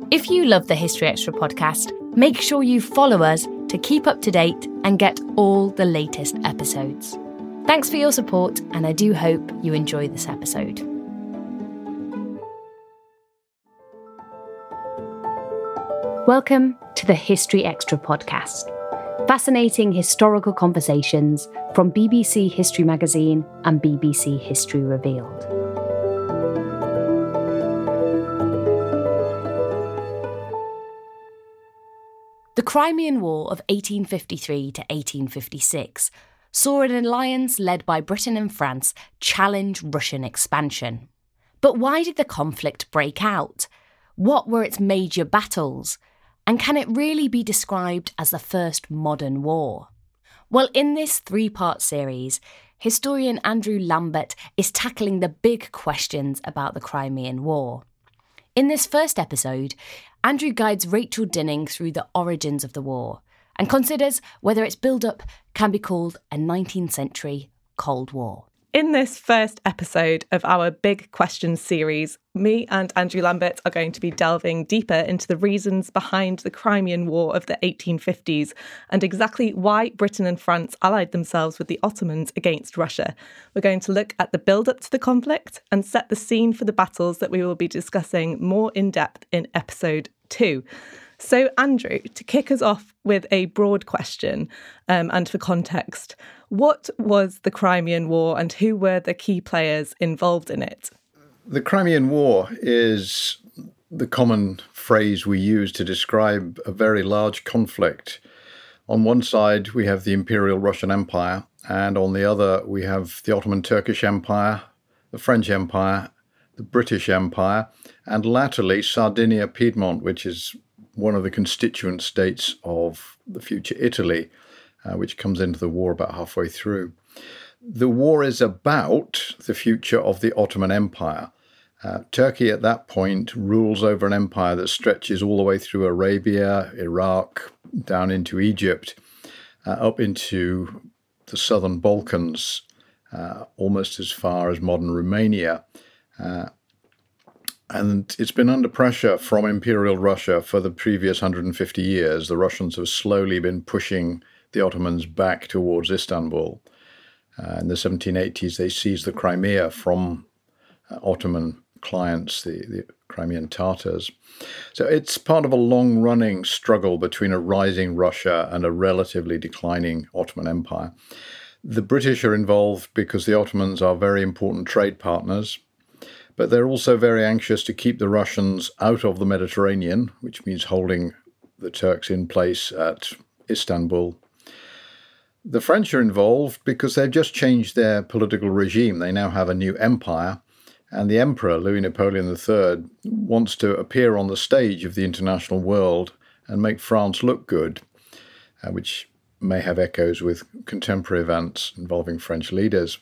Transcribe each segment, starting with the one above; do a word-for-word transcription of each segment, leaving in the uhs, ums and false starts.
If you love the History Extra podcast, make sure you follow us to keep up to date and get all the latest episodes. Thanks for your support, and I do hope you enjoy this episode. Welcome to the History Extra podcast. Fascinating historical conversations from B B C History Magazine and B B C History Revealed. The Crimean War of eighteen fifty-three to eighteen fifty-six saw an alliance led by Britain and France challenge Russian expansion. But why did the conflict break out? What were its major battles? And can it really be described as the first modern war? Well, in this three-part series, historian Andrew Lambert is tackling the big questions about the Crimean War. In this first episode, Andrew guides Rachel Dinning through the origins of the war and considers whether its build-up can be called a nineteenth century Cold War. In this first episode of our Big Questions series, me and Andrew Lambert are going to be delving deeper into the reasons behind the Crimean War of the eighteen fifties and exactly why Britain and France allied themselves with the Ottomans against Russia. We're going to look at the build-up to the conflict and set the scene for the battles that we will be discussing more in depth in episode two. So, Andrew, to kick us off with a broad question um, and for context, what was the Crimean War and who were the key players involved in it? The Crimean War is the common phrase we use to describe a very large conflict. On one side, we have the Imperial Russian Empire, and on the other, we have the Ottoman Turkish Empire, the French Empire, the British Empire, and latterly Sardinia Piedmont, which is one of the constituent states of the future Italy, uh, which comes into the war about halfway through. The war is about the future of the Ottoman Empire. Uh, Turkey at that point rules over an empire that stretches all the way through Arabia, Iraq, down into Egypt, uh, up into the southern Balkans, uh, almost as far as modern Romania. Uh, And it's been under pressure from Imperial Russia for the previous one hundred fifty years. The Russians have slowly been pushing the Ottomans back towards Istanbul. Uh, in the seventeen eighties, they seized the Crimea from uh, Ottoman clients, the, the Crimean Tatars. So it's part of a long-running struggle between a rising Russia and a relatively declining Ottoman Empire. The British are involved because the Ottomans are very important trade partners, but they're also very anxious to keep the Russians out of the Mediterranean, which means holding the Turks in place at Istanbul. The French are involved because they've just changed their political regime. They now have a new empire, and the Emperor, Louis Napoleon the Third, wants to appear on the stage of the international world and make France look good, uh, which may have echoes with contemporary events involving French leaders.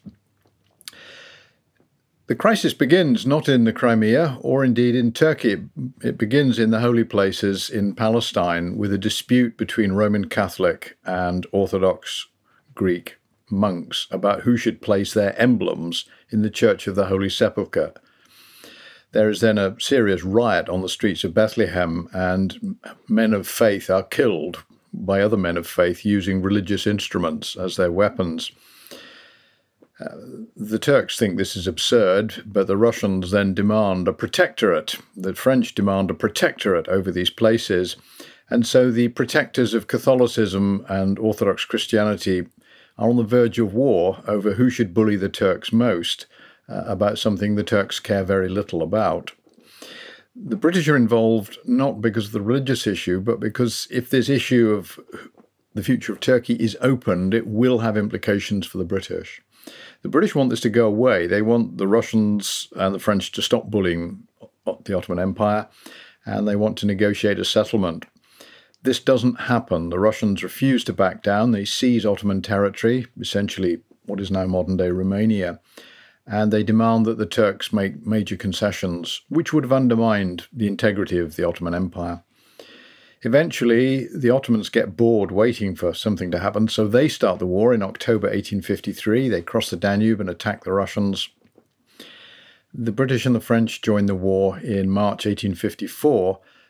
The crisis begins not in the Crimea or indeed in Turkey. It begins in the holy places in Palestine with a dispute between Roman Catholic and Orthodox Greek monks about who should place their emblems in the Church of the Holy Sepulchre. There is then a serious riot on the streets of Bethlehem, and men of faith are killed by other men of faith using religious instruments as their weapons. Uh, the Turks think this is absurd, but the Russians then demand a protectorate. The French demand a protectorate over these places. And so the protectors of Catholicism and Orthodox Christianity are on the verge of war over who should bully the Turks most, uh, about something the Turks care very little about. The British are involved not because of the religious issue, but because if this issue of the future of Turkey is opened, it will have implications for the British. The British want this to go away. They want the Russians and the French to stop bullying the Ottoman Empire, and they want to negotiate a settlement. This doesn't happen. The Russians refuse to back down. They seize Ottoman territory, essentially what is now modern-day Romania, and they demand that the Turks make major concessions, which would have undermined the integrity of the Ottoman Empire. Eventually, the Ottomans get bored waiting for something to happen, so they start the war in October eighteen fifty-three. They cross the Danube and attack the Russians. The British and the French join the war in March eighteen fifty-four,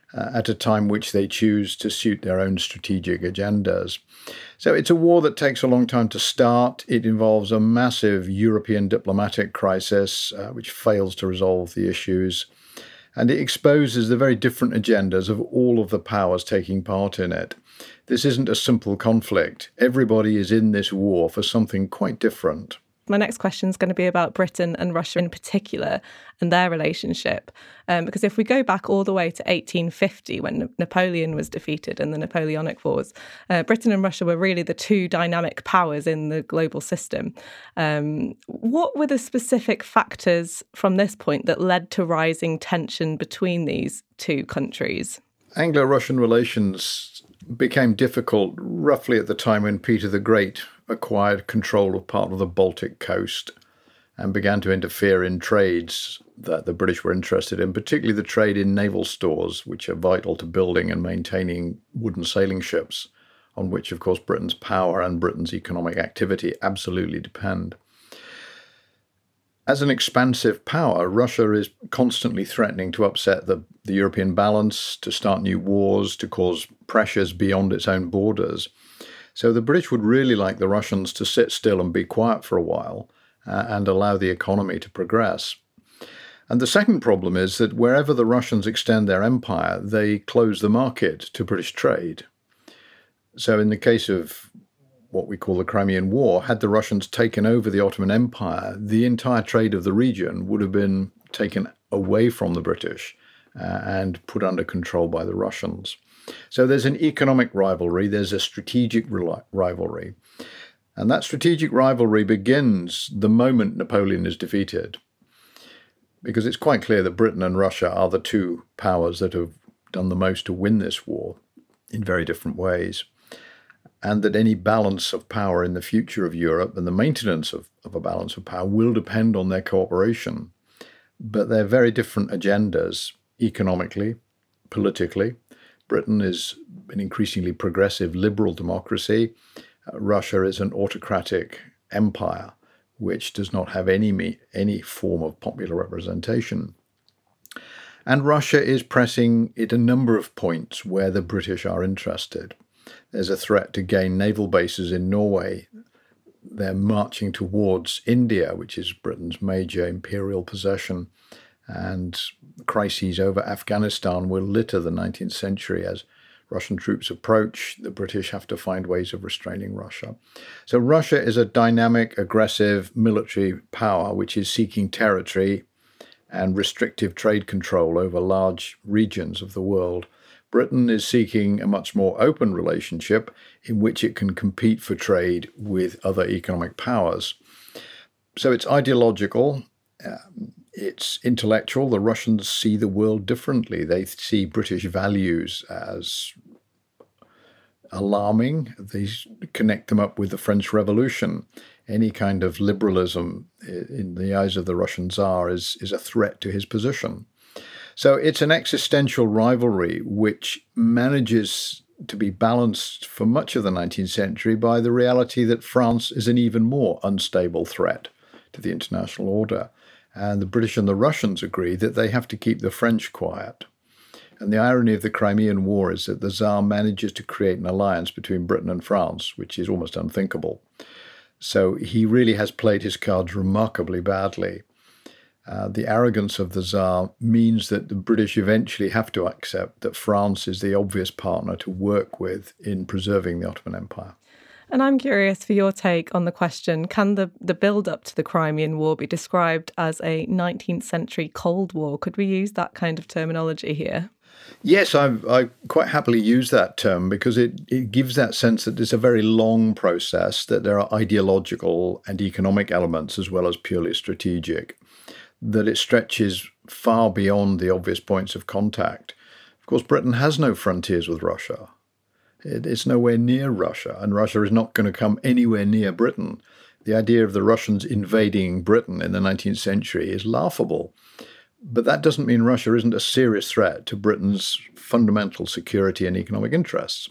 uh, at a time which they choose to suit their own strategic agendas. So it's a war that takes a long time to start. It involves a massive European diplomatic crisis, uh, which fails to resolve the issues. And it exposes the very different agendas of all of the powers taking part in it. This isn't a simple conflict. Everybody is in this war for something quite different. My next question is going to be about Britain and Russia in particular and their relationship. Um, because if we go back all the way to eighteen fifty, when Napoleon was defeated in the Napoleonic Wars, uh, Britain and Russia were really the two dynamic powers in the global system. Um, what were the specific factors from this point that led to rising tension between these two countries? Anglo-Russian relations became difficult roughly at the time when Peter the Great acquired control of part of the Baltic coast and began to interfere in trades that the British were interested in, particularly the trade in naval stores, which are vital to building and maintaining wooden sailing ships, on which, of course, Britain's power and Britain's economic activity absolutely depend. As an expansive power, Russia is constantly threatening to upset the, the European balance, to start new wars, to cause pressures beyond its own borders. So the British would really like the Russians to sit still and be quiet for a while uh, and allow the economy to progress. And the second problem is that wherever the Russians extend their empire, they close the market to British trade. So in the case of what we call the Crimean War, had the Russians taken over the Ottoman Empire, the entire trade of the region would have been taken away from the British uh, and put under control by the Russians. So there's an economic rivalry, there's a strategic rivalry. And that strategic rivalry begins the moment Napoleon is defeated, because it's quite clear that Britain and Russia are the two powers that have done the most to win this war in very different ways, and that any balance of power in the future of Europe and the maintenance of, of a balance of power will depend on their cooperation. But they're very different agendas economically, politically. Britain is an increasingly progressive liberal democracy. Uh, Russia is an autocratic empire which does not have any me- any form of popular representation. And Russia is pressing at a number of points where the British are interested. There's a threat to gain naval bases in Norway. They're marching towards India, which is Britain's major imperial possession. And crises over Afghanistan will litter the nineteenth century. As Russian troops approach, the British have to find ways of restraining Russia. So Russia is a dynamic, aggressive military power which is seeking territory and restrictive trade control over large regions of the world. Britain is seeking a much more open relationship in which it can compete for trade with other economic powers. So it's ideological. Um, It's intellectual. The Russians see the world differently. They see British values as alarming. They connect them up with the French Revolution. Any kind of liberalism in the eyes of the Russian Tsar is, is a threat to his position. So it's an existential rivalry which manages to be balanced for much of the nineteenth century by the reality that France is an even more unstable threat to the international order. And the British and the Russians agree that they have to keep the French quiet. And the irony of the Crimean War is that the Tsar manages to create an alliance between Britain and France, which is almost unthinkable. So he really has played his cards remarkably badly. Uh, the arrogance of the Tsar means that the British eventually have to accept that France is the obvious partner to work with in preserving the Ottoman Empire. And I'm curious for your take on the question, can the, the build-up to the Crimean War be described as a nineteenth century Cold War? Could we use that kind of terminology here? Yes, I I quite happily use that term because it, it gives that sense that it's a very long process, that there are ideological and economic elements as well as purely strategic, that it stretches far beyond the obvious points of contact. Of course, Britain has no frontiers with Russia. It's nowhere near Russia, and Russia is not going to come anywhere near Britain. The idea of the Russians invading Britain in the nineteenth century is laughable. But that doesn't mean Russia isn't a serious threat to Britain's fundamental security and economic interests.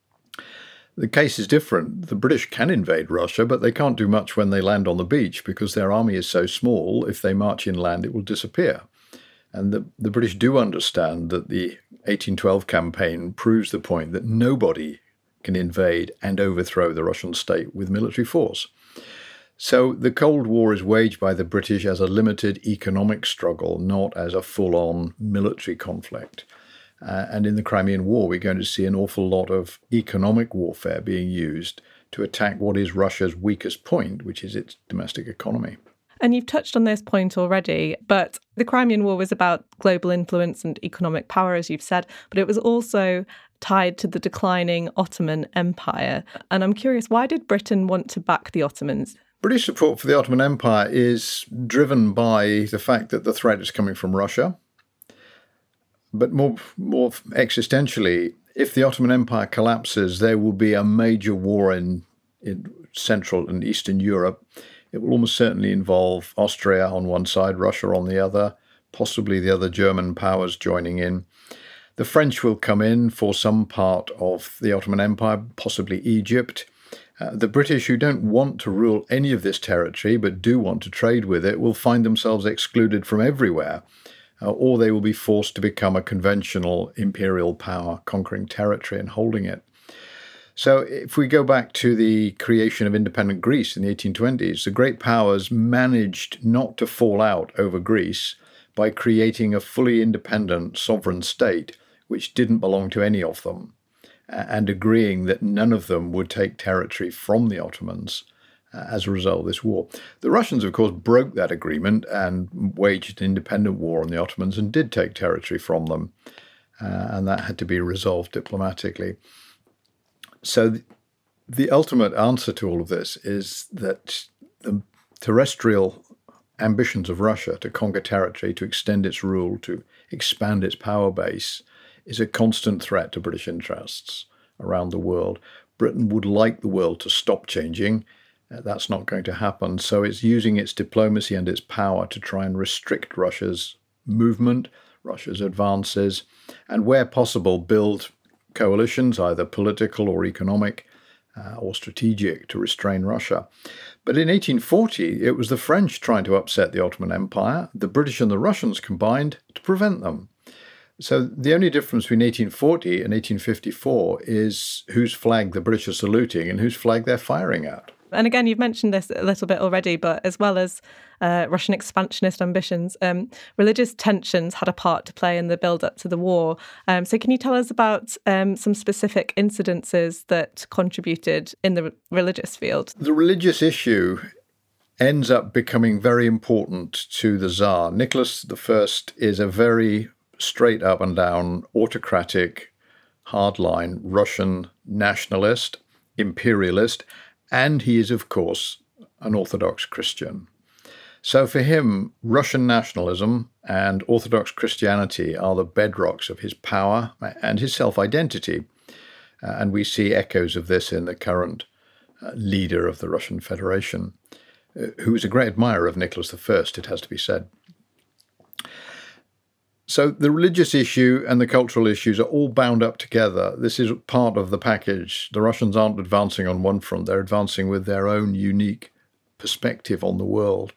The case is different. The British can invade Russia, but they can't do much when they land on the beach because their army is so small, if they march inland, it will disappear. And the, the British do understand that the eighteen twelve campaign proves the point that nobody can invade and overthrow the Russian state with military force. So the Cold War is waged by the British as a limited economic struggle, not as a full-on military conflict. Uh, and in the Crimean War, we're going to see an awful lot of economic warfare being used to attack what is Russia's weakest point, which is its domestic economy. And you've touched on this point already, but the Crimean War was about global influence and economic power, as you've said, but it was also tied to the declining Ottoman Empire. And I'm curious, why did Britain want to back the Ottomans? British support for the Ottoman Empire is driven by the fact that the threat is coming from Russia. But more, more existentially, if the Ottoman Empire collapses, there will be a major war in, in Central and Eastern Europe. It will almost certainly involve Austria on one side, Russia on the other, possibly the other German powers joining in. The French will come in for some part of the Ottoman Empire, possibly Egypt. Uh, the British, who don't want to rule any of this territory but do want to trade with it, will find themselves excluded from everywhere, uh, or they will be forced to become a conventional imperial power, conquering territory and holding it. So if we go back to the creation of independent Greece in the eighteen twenties, the great powers managed not to fall out over Greece by creating a fully independent sovereign state which didn't belong to any of them, and agreeing that none of them would take territory from the Ottomans uh, as a result of this war. The Russians, of course, broke that agreement and waged an independent war on the Ottomans and did take territory from them, uh, and that had to be resolved diplomatically. So th- the ultimate answer to all of this is that the terrestrial ambitions of Russia to conquer territory, to extend its rule, to expand its power base, is a constant threat to British interests around the world. Britain would like the world to stop changing. Uh, that's not going to happen. So it's using its diplomacy and its power to try and restrict Russia's movement, Russia's advances, and where possible, build coalitions, either political or economic uh, or strategic, to restrain Russia. But in eighteen forty, it was the French trying to upset the Ottoman Empire, the British and the Russians combined to prevent them. So the only difference between eighteen forty and eighteen fifty-four is whose flag the British are saluting and whose flag they're firing at. And again, you've mentioned this a little bit already, but as well as uh, Russian expansionist ambitions, um, religious tensions had a part to play in the build-up to the war. Um, so can you tell us about um, some specific incidences that contributed in the religious field? The religious issue ends up becoming very important to the Tsar. Nicholas the First is a very straight up and down autocratic, hardline Russian nationalist, imperialist, and he is, of course, an Orthodox Christian. So for him, Russian nationalism and Orthodox Christianity are the bedrocks of his power and his self-identity. Uh, and we see echoes of this in the current uh, leader of the Russian Federation, uh, who is a great admirer of Nicholas the First, it has to be said. So the religious issue and the cultural issues are all bound up together. This is part of the package. The Russians aren't advancing on one front. They're advancing with their own unique perspective on the world.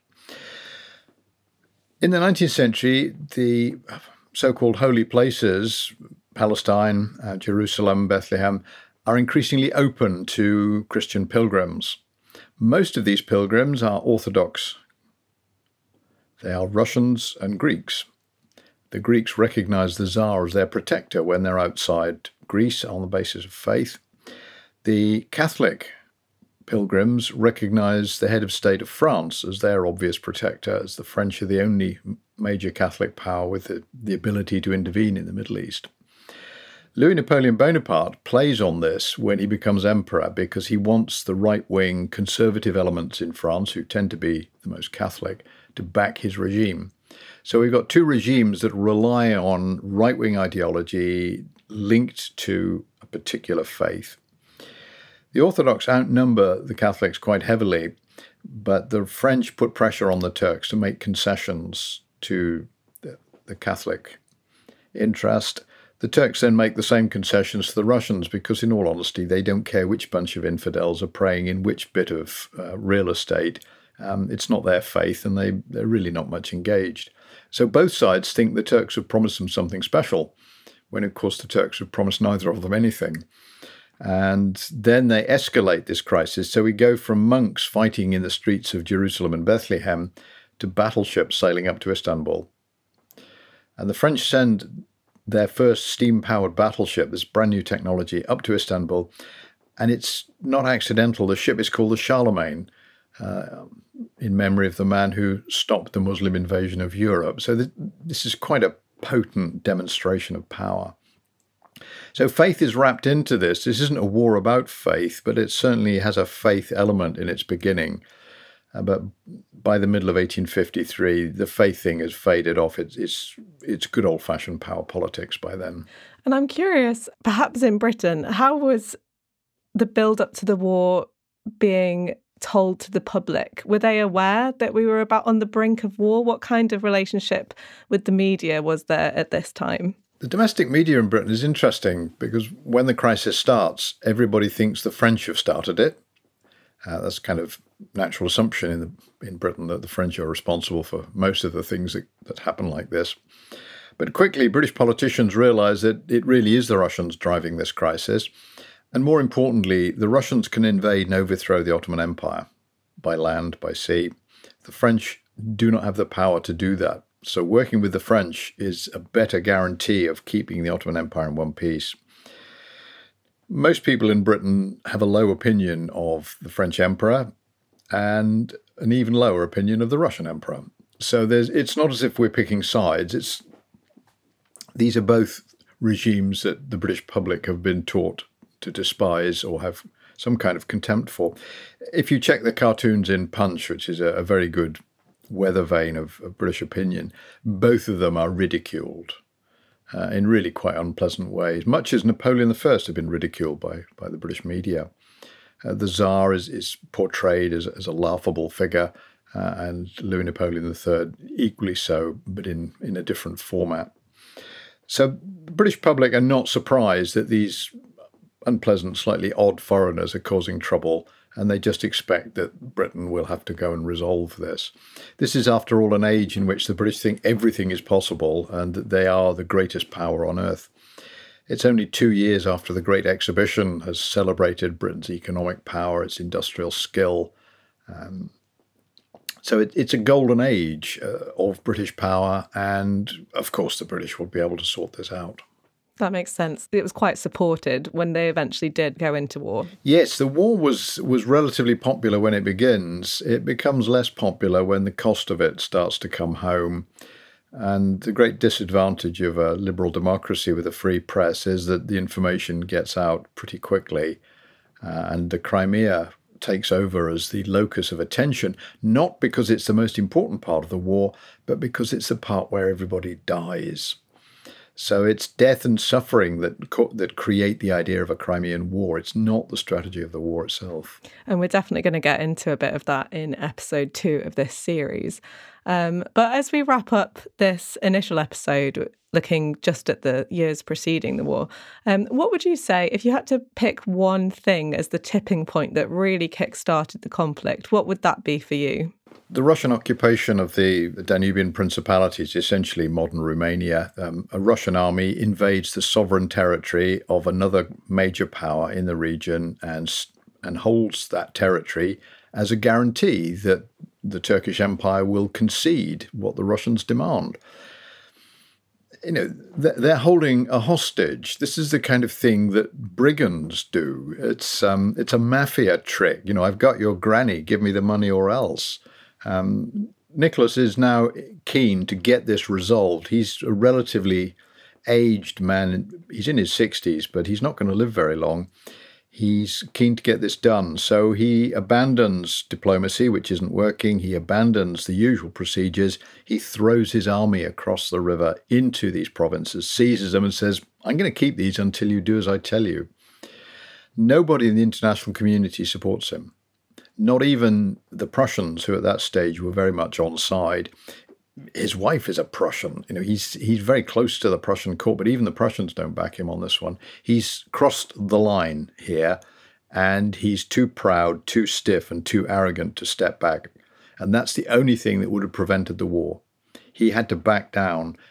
In the nineteenth century, the so-called holy places, Palestine, uh, Jerusalem, Bethlehem, are increasingly open to Christian pilgrims. Most of these pilgrims are Orthodox. They are Russians and Greeks. The Greeks recognize the Tsar as their protector when they're outside Greece on the basis of faith. The Catholic pilgrims recognize the head of state of France as their obvious protector, as the French are the only major Catholic power with the, the ability to intervene in the Middle East. Louis Napoleon Bonaparte plays on this when he becomes emperor because he wants the right-wing conservative elements in France, who tend to be the most Catholic, to back his regime. So we've got two regimes that rely on right-wing ideology linked to a particular faith. The Orthodox outnumber the Catholics quite heavily, but the French put pressure on the Turks to make concessions to the, the Catholic interest. The Turks then make the same concessions to the Russians because, in all honesty, they don't care which bunch of infidels are praying in which bit of uh, real estate. Um, it's not their faith, and they, they're really not much engaged. So both sides think the Turks have promised them something special when, of course, the Turks have promised neither of them anything. And then they escalate this crisis. So we go from monks fighting in the streets of Jerusalem and Bethlehem to battleships sailing up to Istanbul. And the French send their first steam-powered battleship, this brand new technology, up to Istanbul. And it's not accidental. The ship is called the Charlemagne, uh, in memory of the man who stopped the Muslim invasion of Europe. So th- this is quite a potent demonstration of power. So faith is wrapped into this. This isn't a war about faith, but it certainly has a faith element in its beginning. Uh, but by the middle of eighteen fifty-three, the faith thing has faded off. It's, it's, it's good old-fashioned power politics by then. And I'm curious, perhaps in Britain, how was the build-up to the war being told to the public? Were they aware that we were about on the brink of war? What kind of relationship with the media was there at this time? The domestic media in Britain is interesting because when the crisis starts, everybody thinks the French have started it. Uh, that's kind of natural assumption in the, in Britain that the French are responsible for most of the things that, that happen like this. But quickly, British politicians realise that it really is the Russians driving this crisis. And more importantly, the Russians can invade and overthrow the Ottoman Empire by land, by sea. The French do not have the power to do that. So working with the French is a better guarantee of keeping the Ottoman Empire in one piece. Most people in Britain have a low opinion of the French emperor and an even lower opinion of the Russian emperor. So there's, it's not as if we're picking sides. It's these are both regimes that the British public have been taught to despise or have some kind of contempt for. If you check the cartoons in Punch, which is a, a very good weather vane of, of British opinion, both of them are ridiculed uh, in really quite unpleasant ways, much as Napoleon the First had been ridiculed by, by the British media. Uh, the Tsar is, is portrayed as, as a laughable figure, uh, and Louis Napoleon the Third equally so, but in, in a different format. So the British public are not surprised that these unpleasant, slightly odd foreigners are causing trouble, and they just expect that Britain will have to go and resolve this. This is, after all, an age in which the British think everything is possible and that they are the greatest power on earth. It's only two years after the Great Exhibition has celebrated Britain's economic power, its industrial skill. Um, so it, it's a golden age uh, of British power, and of course the British will be able to sort this out. That makes sense. It was quite supported when they eventually did go into war. Yes, the war was, was relatively popular when it begins. It becomes less popular when the cost of it starts to come home. And the great disadvantage of a liberal democracy with a free press is that the information gets out pretty quickly. Uh, and the Crimea takes over as the locus of attention, not because it's the most important part of the war, but because it's the part where everybody dies. So it's death and suffering that co- that create the idea of a Crimean War. It's not the strategy of the war itself. And we're definitely going to get into a bit of that in episode two of this series. Um, but as we wrap up this initial episode, looking just at the years preceding the war, um, what would you say, if you had to pick one thing as the tipping point that really kick-started the conflict, what would that be for you? The Russian occupation of the Danubian Principalities, essentially modern Romania. Um, a Russian army invades the sovereign territory of another major power in the region and and holds that territory as a guarantee that the Turkish Empire will concede what the Russians demand. You know, they're holding a hostage. This is the kind of thing that brigands do. It's um, it's a mafia trick. You know, I've got your granny, give me the money or else. Um, Nicholas is now keen to get this resolved. He's a relatively aged man. He's in his sixties, but he's not going to live very long. He's keen to get this done. So he abandons diplomacy, which isn't working. He abandons the usual procedures. He throws his army across the river into these provinces, seizes them and says, I'm going to keep these until you do as I tell you. Nobody in the international community supports him. Not even the Prussians, who at that stage were very much on side. His wife is a Prussian. You know, he's he's very close to the Prussian court, but even the Prussians don't back him on this one. He's crossed the line here, and he's too proud, too stiff, and too arrogant to step back. And that's the only thing that would have prevented the war. He had to back down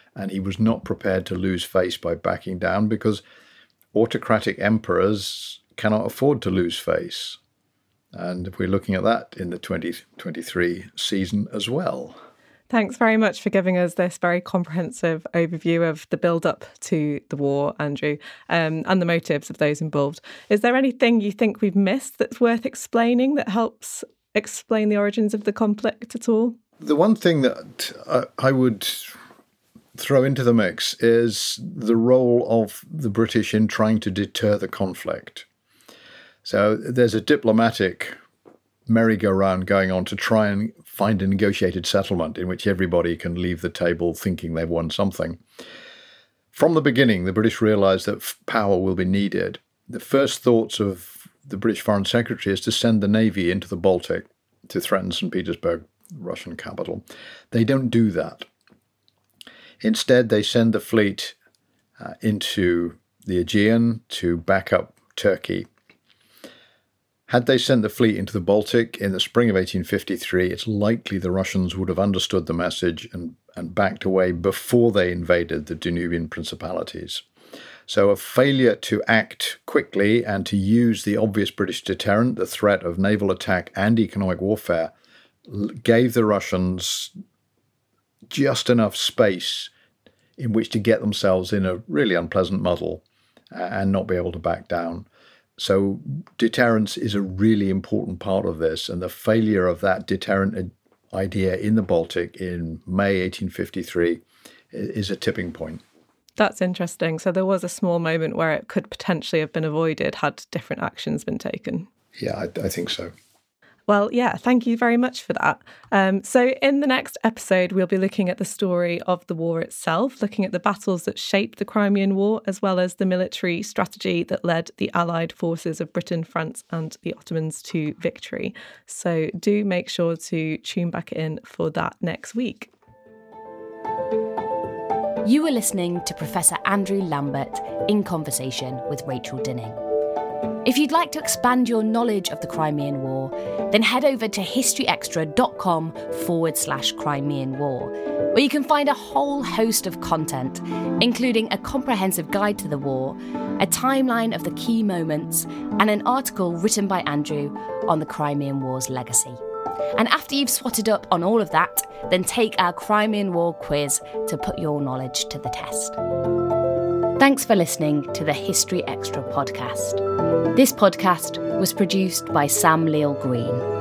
and he was not prepared to lose face by backing down, because autocratic emperors cannot afford to lose face. And we're looking at that in the twenty twenty-three season as well. Thanks very much for giving us this very comprehensive overview of the build-up to the war, Andrew, um, and the motives of those involved. Is there anything you think we've missed that's worth explaining that helps explain the origins of the conflict at all? The one thing that I would throw into the mix is the role of the British in trying to deter the conflict. So there's a diplomatic merry-go-round going on to try and find a negotiated settlement in which everybody can leave the table thinking they've won something. From the beginning, the British realised that power will be needed. The first thoughts of the British Foreign Secretary is to send the Navy into the Baltic to threaten Saint Petersburg, Russian capital. They don't do that. Instead, they send the fleet uh, into the Aegean to back up Turkey. Had they sent the fleet into the Baltic in the spring of eighteen fifty-three, it's likely the Russians would have understood the message and, and backed away before they invaded the Danubian principalities. So a failure to act quickly and to use the obvious British deterrent, the threat of naval attack and economic warfare, gave the Russians just enough space in which to get themselves in a really unpleasant muddle and not be able to back down. So deterrence is a really important part of this, and the failure of that deterrent idea in the Baltic in May eighteen fifty-three is a tipping point. That's interesting. So there was a small moment where it could potentially have been avoided had different actions been taken. Yeah, I, I think so. Well, yeah, thank you very much for that. Um, so in the next episode, we'll be looking at the story of the war itself, looking at the battles that shaped the Crimean War, as well as the military strategy that led the Allied forces of Britain, France and the Ottomans to victory. So do make sure to tune back in for that next week. You were listening to Professor Andrew Lambert in conversation with Rachel Dinning. If you'd like to expand your knowledge of the Crimean War, then head over to historyextra.com forward slash Crimean War, where you can find a whole host of content, including a comprehensive guide to the war, a timeline of the key moments, and an article written by Andrew on the Crimean War's legacy. And after you've swatted up on all of that, then take our Crimean War quiz to put your knowledge to the test. Thanks for listening to the History Extra podcast. This podcast was produced by Sam Leal Green.